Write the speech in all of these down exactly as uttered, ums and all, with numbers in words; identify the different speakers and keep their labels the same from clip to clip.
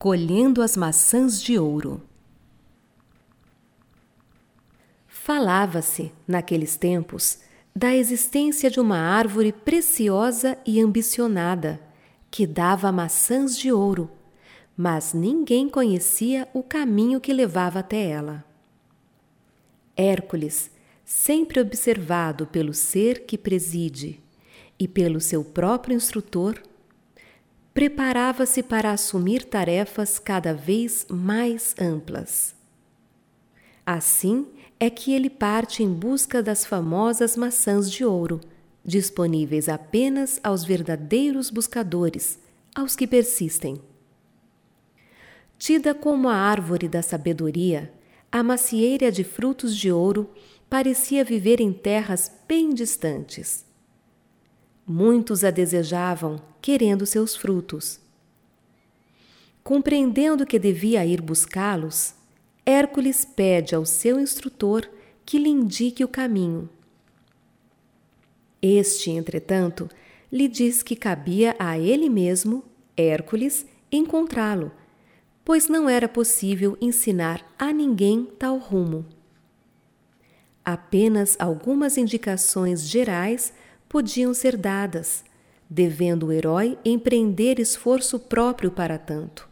Speaker 1: Colhendo as maçãs de ouro. Falava-se, naqueles tempos, da existência de uma árvore preciosa e ambicionada, que dava maçãs de ouro, mas ninguém conhecia o caminho que levava até ela. Hércules, sempre observado pelo ser que preside e pelo seu próprio instrutor, preparava-se para assumir tarefas cada vez mais amplas. Assim é que ele parte em busca das famosas maçãs de ouro, disponíveis apenas aos verdadeiros buscadores, aos que persistem. Tida como a árvore da sabedoria, a macieira de frutos de ouro parecia viver em terras bem distantes. Muitos a desejavam, querendo seus frutos. Compreendendo que devia ir buscá-los, Hércules pede ao seu instrutor que lhe indique o caminho. Este, entretanto, lhe diz que cabia a ele mesmo, Hércules, encontrá-lo, pois não era possível ensinar a ninguém tal rumo. Apenas algumas indicações gerais podiam ser dadas, devendo o herói empreender esforço próprio para tanto.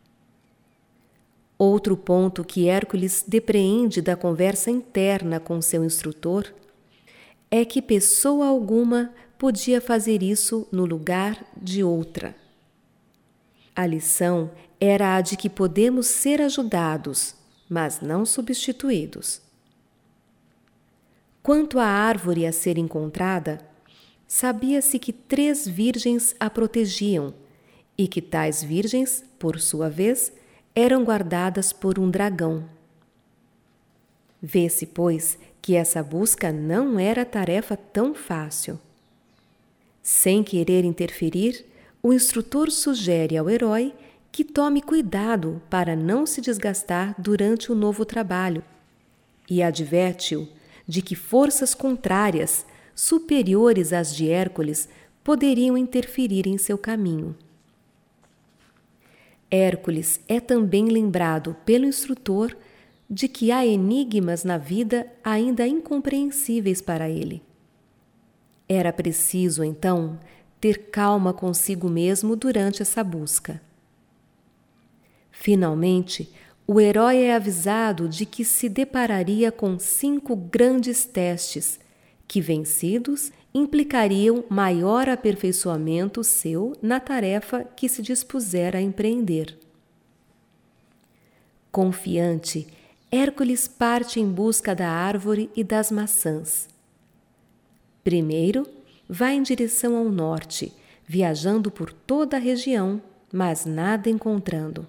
Speaker 1: Outro ponto que Hércules depreende da conversa interna com seu instrutor é que pessoa alguma podia fazer isso no lugar de outra. A lição era a de que podemos ser ajudados, mas não substituídos. Quanto à árvore a ser encontrada, sabia-se que três virgens a protegiam e que tais virgens, por sua vez, eram guardadas por um dragão. Vê-se, pois, que essa busca não era tarefa tão fácil. Sem querer interferir, o instrutor sugere ao herói que tome cuidado para não se desgastar durante o novo trabalho e adverte-o de que forças contrárias, superiores às de Hércules, poderiam interferir em seu caminho. Hércules é também lembrado pelo instrutor de que há enigmas na vida ainda incompreensíveis para ele. Era preciso, então, ter calma consigo mesmo durante essa busca. Finalmente, o herói é avisado de que se depararia com cinco grandes testes que, vencidos, implicariam maior aperfeiçoamento seu na tarefa que se dispusera a empreender. Confiante, Hércules parte em busca da árvore e das maçãs. Primeiro, vai em direção ao norte, viajando por toda a região, mas nada encontrando.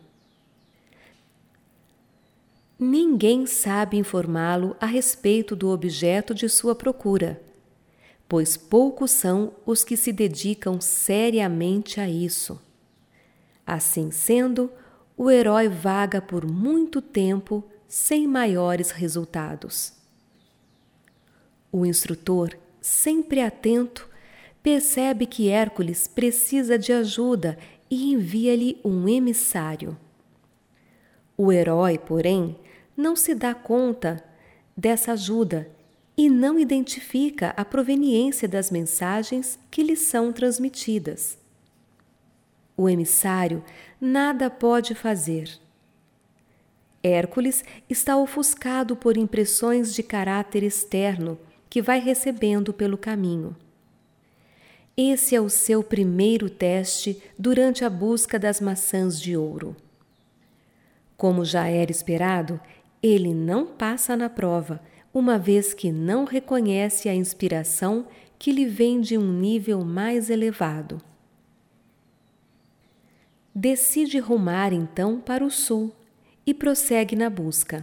Speaker 1: Ninguém sabe informá-lo a respeito do objeto de sua procura, pois poucos são os que se dedicam seriamente a isso. Assim sendo, o herói vaga por muito tempo sem maiores resultados. O instrutor, sempre atento, percebe que Hércules precisa de ajuda e envia-lhe um emissário. O herói, porém, não se dá conta dessa ajuda e não identifica a proveniência das mensagens que lhe são transmitidas. O emissário nada pode fazer. Hércules está ofuscado por impressões de caráter externo que vai recebendo pelo caminho. Esse é o seu primeiro teste durante a busca das maçãs de ouro. Como já era esperado, ele não passa na prova, uma vez que não reconhece a inspiração que lhe vem de um nível mais elevado. Decide rumar então para o sul e prossegue na busca.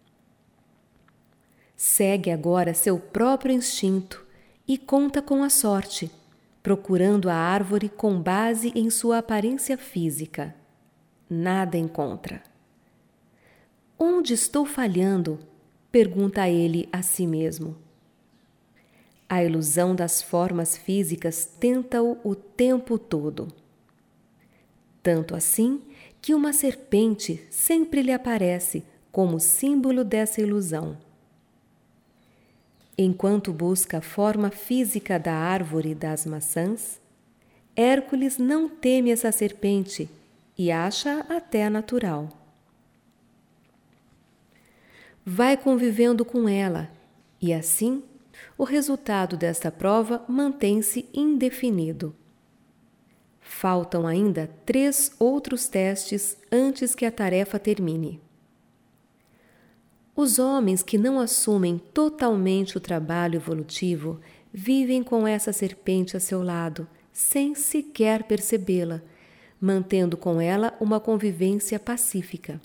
Speaker 1: Segue agora seu próprio instinto e conta com a sorte, procurando a árvore com base em sua aparência física. Nada encontra. Onde estou falhando? Pergunta ele a si mesmo. A ilusão das formas físicas tenta-o o tempo todo. Tanto assim que uma serpente sempre lhe aparece como símbolo dessa ilusão. Enquanto busca a forma física da árvore das maçãs, Hércules não teme essa serpente e acha até natural. Vai convivendo com ela e, assim, o resultado desta prova mantém-se indefinido. Faltam ainda três outros testes antes que a tarefa termine. Os homens que não assumem totalmente o trabalho evolutivo vivem com essa serpente a seu lado, sem sequer percebê-la, mantendo com ela uma convivência pacífica.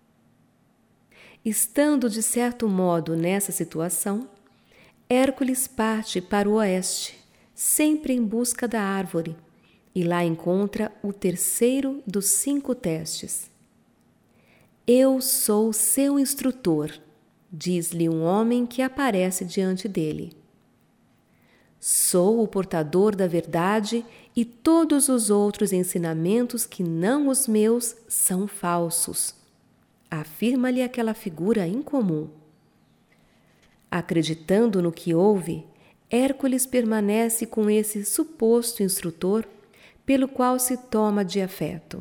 Speaker 1: Estando de certo modo nessa situação, Hércules parte para o oeste, sempre em busca da árvore, e lá encontra o terceiro dos cinco testes. Eu sou seu instrutor, diz-lhe um homem que aparece diante dele. Sou o portador da verdade e todos os outros ensinamentos que não os meus são falsos, afirma-lhe aquela figura incomum. Acreditando no que ouve, Hércules permanece com esse suposto instrutor, pelo qual se toma de afeto.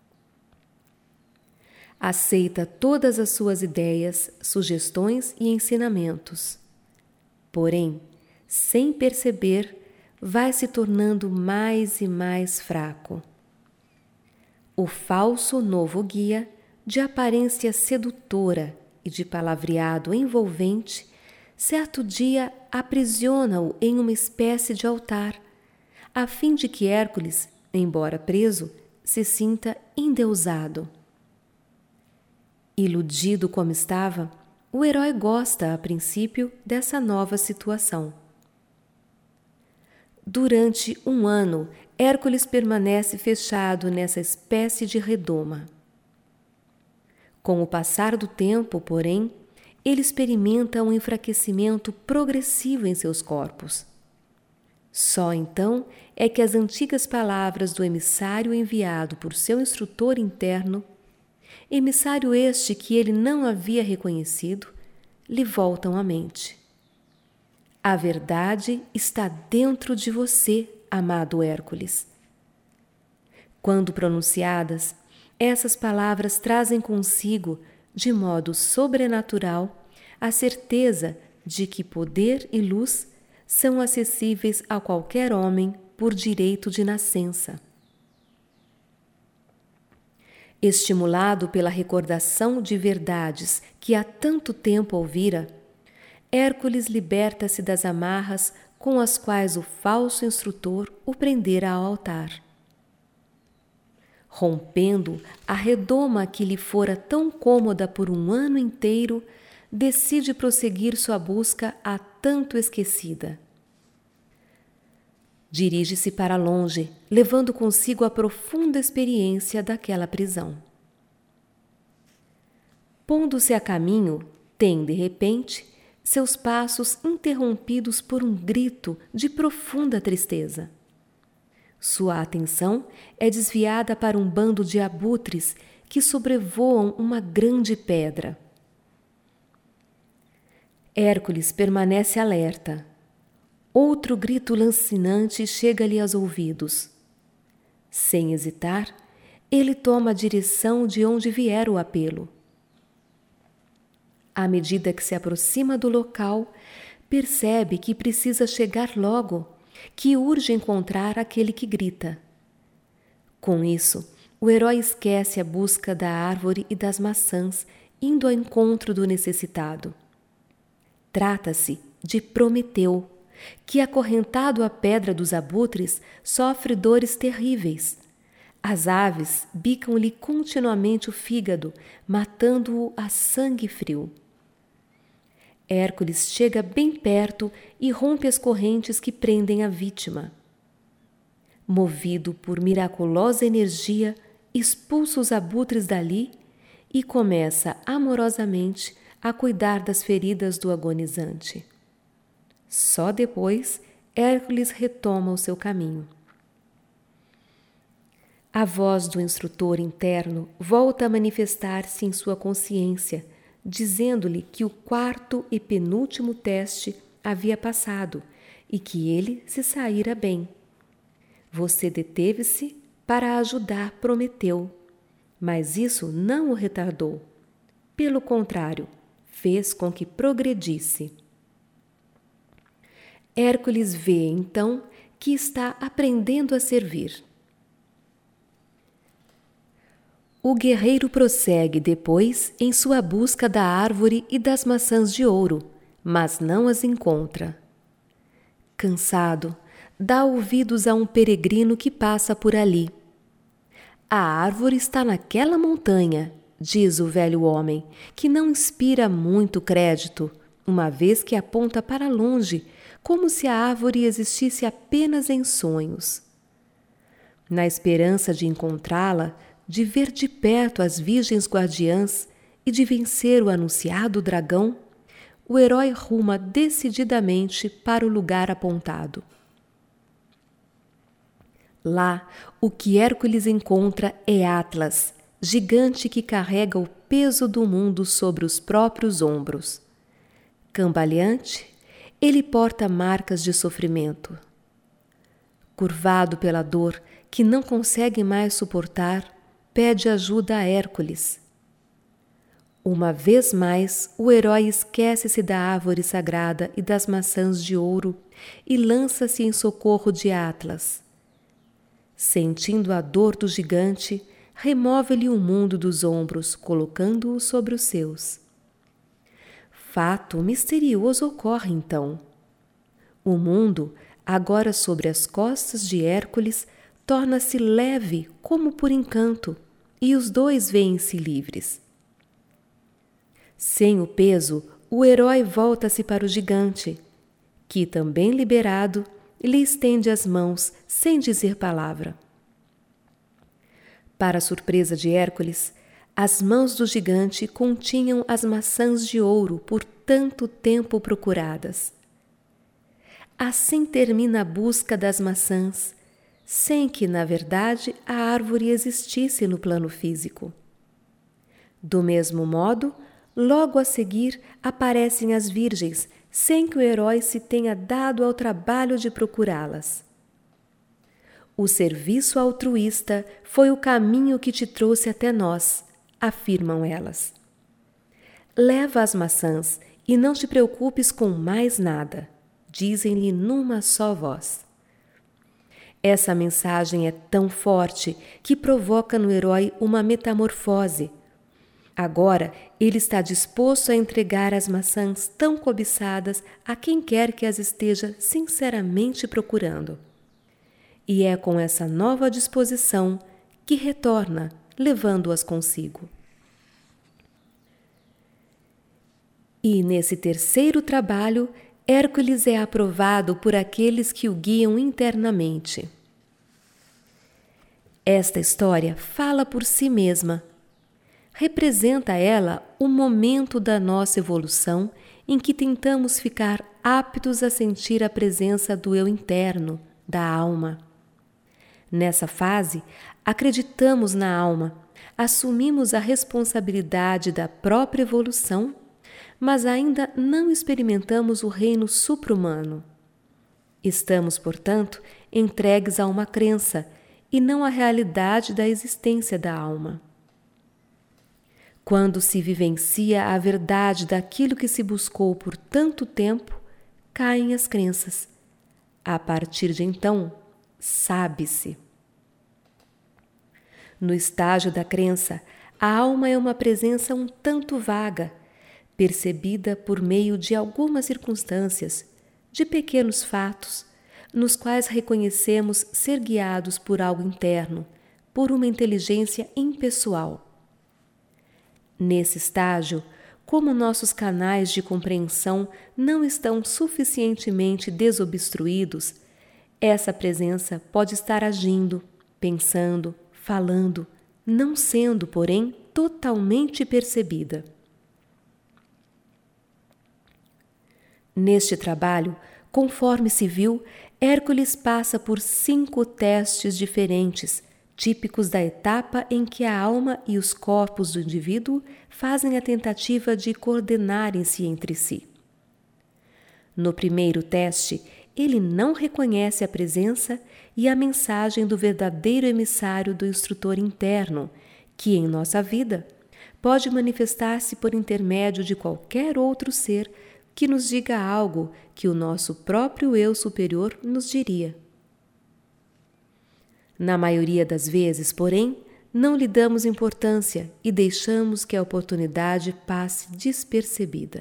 Speaker 1: Aceita todas as suas ideias, sugestões e ensinamentos. Porém, sem perceber, vai se tornando mais e mais fraco. O falso novo guia, de aparência sedutora e de palavreado envolvente, certo dia aprisiona-o em uma espécie de altar, a fim de que Hércules, embora preso, se sinta endeusado. Iludido como estava, o herói gosta, a princípio, dessa nova situação. Durante um ano, Hércules permanece fechado nessa espécie de redoma. Com o passar do tempo, porém, ele experimenta um enfraquecimento progressivo em seus corpos. Só então é que as antigas palavras do emissário enviado por seu instrutor interno, emissário este que ele não havia reconhecido, lhe voltam à mente. A verdade está dentro de você, amado Hércules. Quando pronunciadas, essas palavras trazem consigo, de modo sobrenatural, a certeza de que poder e luz são acessíveis a qualquer homem por direito de nascença. Estimulado pela recordação de verdades que há tanto tempo ouvira, Hércules liberta-se das amarras com as quais o falso instrutor o prendera ao altar. Rompendo a redoma que lhe fora tão cômoda por um ano inteiro, decide prosseguir sua busca há tanto esquecida. Dirige-se para longe, levando consigo a profunda experiência daquela prisão. Pondo-se a caminho, tem, de repente, seus passos interrompidos por um grito de profunda tristeza. Sua atenção é desviada para um bando de abutres que sobrevoam uma grande pedra. Hércules permanece alerta. Outro grito lancinante chega-lhe aos ouvidos. Sem hesitar, ele toma a direção de onde vier o apelo. À medida que se aproxima do local, percebe que precisa chegar logo, que urge encontrar aquele que grita. Com isso, o herói esquece a busca da árvore e das maçãs, indo ao encontro do necessitado. Trata-se de Prometeu, que, acorrentado à pedra dos abutres, sofre dores terríveis. As aves bicam-lhe continuamente o fígado, matando-o a sangue frio. Hércules chega bem perto e rompe as correntes que prendem a vítima. Movido por miraculosa energia, expulsa os abutres dali e começa amorosamente a cuidar das feridas do agonizante. Só depois, Hércules retoma o seu caminho. A voz do instrutor interno volta a manifestar-se em sua consciência, dizendo-lhe que o quarto e penúltimo teste havia passado e que ele se saíra bem. Você deteve-se para ajudar Prometeu, mas isso não o retardou. Pelo contrário, fez com que progredisse. Hércules vê, então, que está aprendendo a servir. O guerreiro prossegue depois em sua busca da árvore e das maçãs de ouro, mas não as encontra. Cansado, dá ouvidos a um peregrino que passa por ali. A árvore está naquela montanha, diz o velho homem, que não inspira muito crédito, uma vez que aponta para longe, como se a árvore existisse apenas em sonhos. Na esperança de encontrá-la, de ver de perto as virgens guardiãs e de vencer o anunciado dragão, o herói ruma decididamente para o lugar apontado. Lá, o que Hércules encontra é Atlas, gigante que carrega o peso do mundo sobre os próprios ombros. Cambaleante, ele porta marcas de sofrimento. Curvado pela dor que não consegue mais suportar, pede ajuda a Hércules. Uma vez mais, o herói esquece-se da árvore sagrada e das maçãs de ouro e lança-se em socorro de Atlas. Sentindo a dor do gigante, remove-lhe o mundo dos ombros, colocando-o sobre os seus. Fato misterioso ocorre então. O mundo, agora sobre as costas de Hércules, torna-se leve como por encanto, e os dois veem-se livres. Sem o peso, o herói volta-se para o gigante, que, também liberado, lhe estende as mãos sem dizer palavra. Para a surpresa de Hércules, as mãos do gigante continham as maçãs de ouro por tanto tempo procuradas. Assim termina a busca das maçãs, sem que, na verdade, a árvore existisse no plano físico. Do mesmo modo, logo a seguir aparecem as virgens, sem que o herói se tenha dado ao trabalho de procurá-las. O serviço altruísta foi o caminho que te trouxe até nós, afirmam elas. Leva as maçãs e não te preocupes com mais nada, dizem-lhe numa só voz. Essa mensagem é tão forte que provoca no herói uma metamorfose. Agora ele está disposto a entregar as maçãs tão cobiçadas a quem quer que as esteja sinceramente procurando. E é com essa nova disposição que retorna, levando-as consigo. E nesse terceiro trabalho, Hércules é aprovado por aqueles que o guiam internamente. Esta história fala por si mesma. Representa ela o momento da nossa evolução em que tentamos ficar aptos a sentir a presença do eu interno, da alma. Nessa fase, acreditamos na alma, assumimos a responsabilidade da própria evolução, mas ainda não experimentamos o reino supra-humano. Estamos, portanto, entregues a uma crença e não à realidade da existência da alma. Quando se vivencia a verdade daquilo que se buscou por tanto tempo, caem as crenças. A partir de então, sabe-se. No estágio da crença, a alma é uma presença um tanto vaga, percebida por meio de algumas circunstâncias, de pequenos fatos, nos quais reconhecemos ser guiados por algo interno, por uma inteligência impessoal. Nesse estágio, como nossos canais de compreensão não estão suficientemente desobstruídos, essa presença pode estar agindo, pensando, falando, não sendo, porém, totalmente percebida. Neste trabalho, conforme se viu, Hércules passa por cinco testes diferentes, típicos da etapa em que a alma e os corpos do indivíduo fazem a tentativa de coordenarem-se entre si. No primeiro teste, ele não reconhece a presença e a mensagem do verdadeiro emissário do instrutor interno, que em nossa vida pode manifestar-se por intermédio de qualquer outro ser que nos diga algo que o nosso próprio eu superior nos diria. Na maioria das vezes, porém, não lhe damos importância e deixamos que a oportunidade passe despercebida.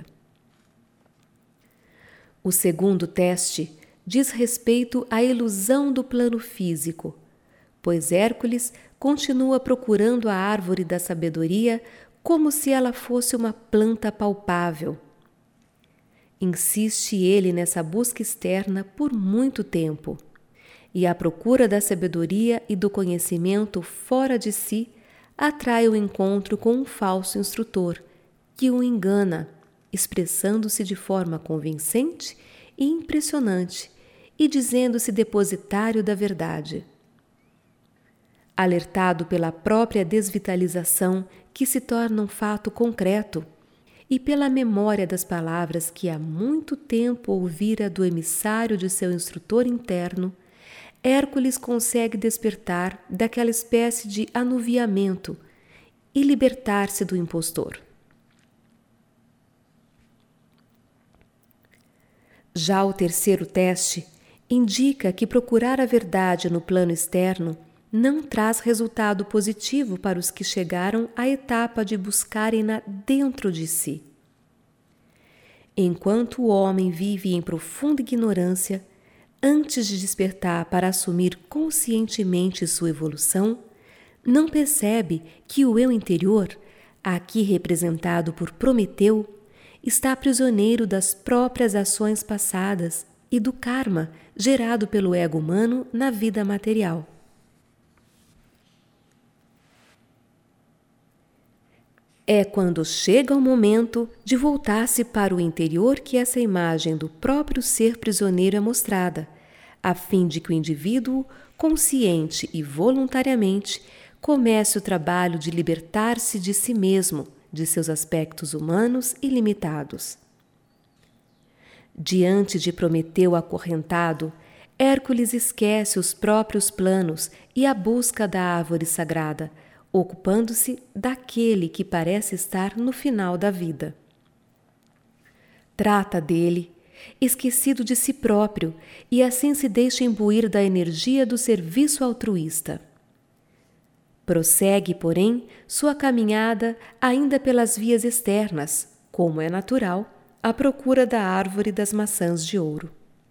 Speaker 1: O segundo teste diz respeito à ilusão do plano físico, pois Hércules continua procurando a árvore da sabedoria como se ela fosse uma planta palpável. Insiste ele nessa busca externa por muito tempo, e a procura da sabedoria e do conhecimento fora de si atrai o encontro com um falso instrutor, que o engana, expressando-se de forma convincente e impressionante e dizendo-se depositário da verdade. Alertado pela própria desvitalização que se torna um fato concreto e pela memória das palavras que há muito tempo ouvira do emissário de seu instrutor interno, Hércules consegue despertar daquela espécie de anuviamento e libertar-se do impostor. Já o terceiro teste indica que procurar a verdade no plano externo não traz resultado positivo para os que chegaram à etapa de buscarem-na dentro de si. Enquanto o homem vive em profunda ignorância, antes de despertar para assumir conscientemente sua evolução, não percebe que o eu interior, aqui representado por Prometeu, está prisioneiro das próprias ações passadas e do karma gerado pelo ego humano na vida material. É quando chega o momento de voltar-se para o interior que essa imagem do próprio ser prisioneiro é mostrada, a fim de que o indivíduo, consciente e voluntariamente, comece o trabalho de libertar-se de si mesmo, de seus aspectos humanos e limitados. Diante de Prometeu acorrentado, Hércules esquece os próprios planos e a busca da árvore sagrada, ocupando-se daquele que parece estar no final da vida. Trata dele, esquecido de si próprio, e assim se deixa imbuir da energia do serviço altruísta. Prossegue, porém, sua caminhada ainda pelas vias externas, como é natural, à procura da árvore das maçãs de ouro.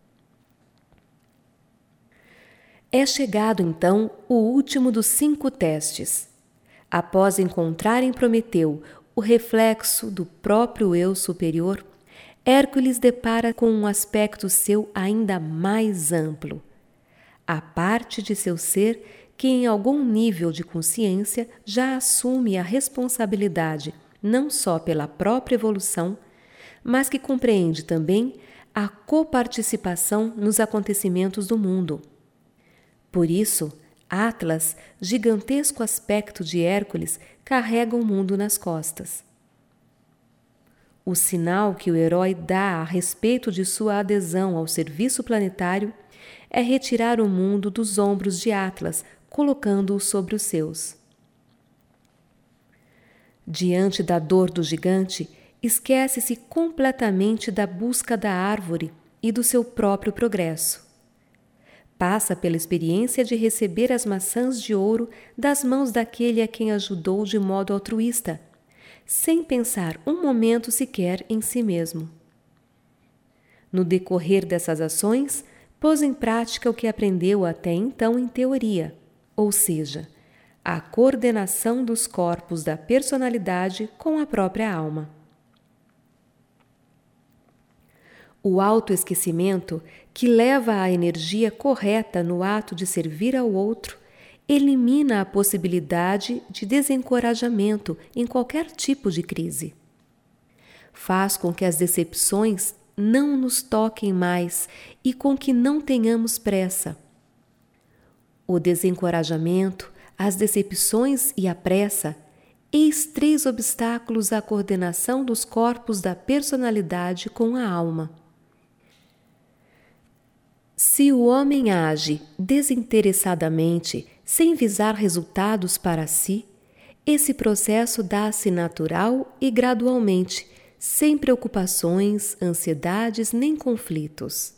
Speaker 1: É chegado, então, o último dos cinco testes. Após encontrar em Prometeu o reflexo do próprio eu superior, Hércules depara com um aspecto seu ainda mais amplo. A parte de seu ser que, em algum nível de consciência, já assume a responsabilidade não só pela própria evolução, mas que compreende também a coparticipação nos acontecimentos do mundo. Por isso, Atlas, gigantesco aspecto de Hércules, carrega o mundo nas costas. O sinal que o herói dá a respeito de sua adesão ao serviço planetário é retirar o mundo dos ombros de Atlas, colocando-o sobre os seus. Diante da dor do gigante, esquece-se completamente da busca da árvore e do seu próprio progresso. Passa pela experiência de receber as maçãs de ouro das mãos daquele a quem ajudou de modo altruísta, sem pensar um momento sequer em si mesmo. No decorrer dessas ações, pôs em prática o que aprendeu até então em teoria, ou seja, a coordenação dos corpos da personalidade com a própria alma. O autoesquecimento, que leva à energia correta no ato de servir ao outro, elimina a possibilidade de desencorajamento em qualquer tipo de crise. Faz com que as decepções não nos toquem mais e com que não tenhamos pressa. O desencorajamento, as decepções e a pressa, eis três obstáculos à coordenação dos corpos da personalidade com a alma. Se o homem age desinteressadamente, sem visar resultados para si, esse processo dá-se natural e gradualmente, sem preocupações, ansiedades nem conflitos.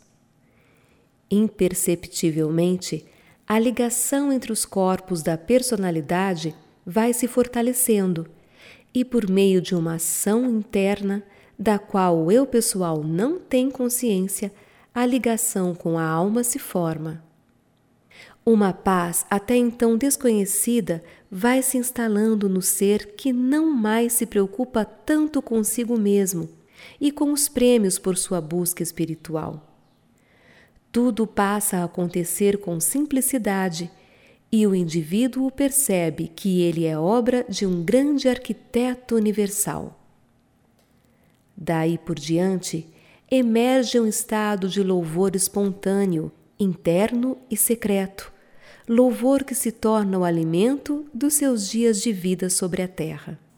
Speaker 1: Imperceptivelmente, a ligação entre os corpos da personalidade vai se fortalecendo e, por meio de uma ação interna, da qual o eu pessoal não tem consciência, a ligação com a alma se forma. Uma paz até então desconhecida vai se instalando no ser que não mais se preocupa tanto consigo mesmo e com os prêmios por sua busca espiritual. Tudo passa a acontecer com simplicidade e o indivíduo percebe que ele é obra de um grande arquiteto universal. Daí por diante, emerge um estado de louvor espontâneo, interno e secreto, louvor que se torna o alimento dos seus dias de vida sobre a terra.